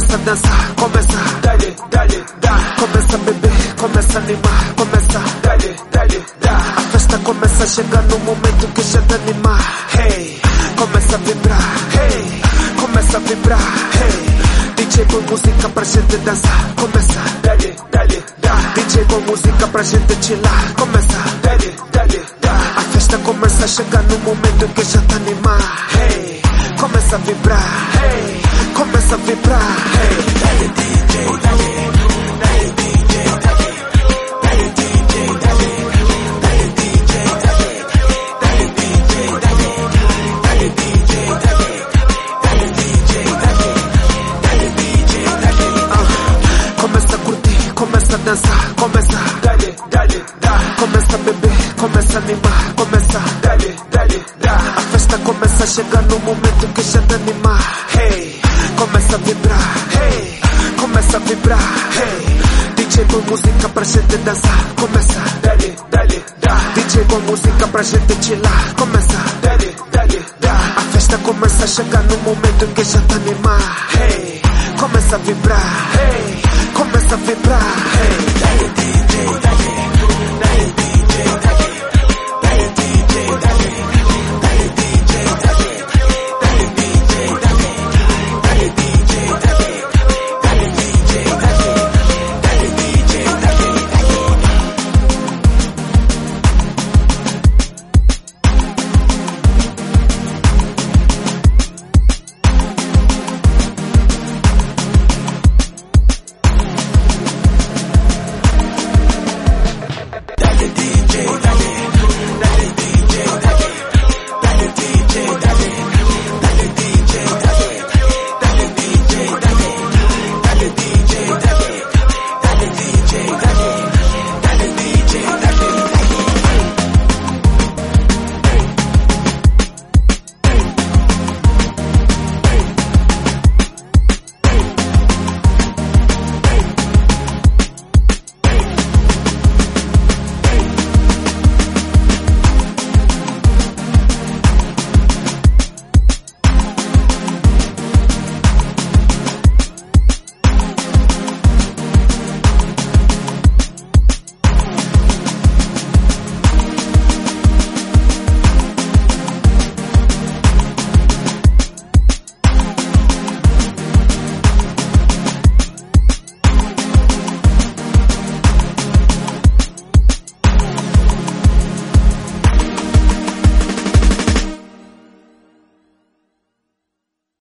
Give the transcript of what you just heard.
começa a dançar, começa, dale, dale, dá. Começa a beber, começa a animar, começa, dale, dale, dá. A festa começa a chegar no momento que já tá animar. Hey, começa a vibrar, hey, começa a vibrar, hey. DJ com música pra gente dançar, começa, dale, dale, dá. DJ com música pra gente chilar, começa, dale, dale, dá. A festa começa a chegar no momento que já tá animar. Hey, começa a vibrar, hey, começa a vibrar, hey. Dale DJ, dale, dale DJ, dale, dale DJ, dale, dale DJ, dale, dale DJ, dale, dale DJ, dale, dale DJ, dale, dale DJ, dale. Começa a curtir, começa a dançar, começa, dale, dale, dá. Começa a beber, começa a animar, começa, dale, dale, dá. A festa começa a chegar no momento que já tá animar. Hey, começa a vibrar, hey, começa a vibrar, hey. DJ com música pra gente dançar, começa, dale, dale, dá. DJ com música pra gente chilar, começa, dale, dale, dá. A festa começa a chegar no momento que já tá animar. Hey, começa a vibrar, hey, começa a vibrar, hey. Dale DJ, dale.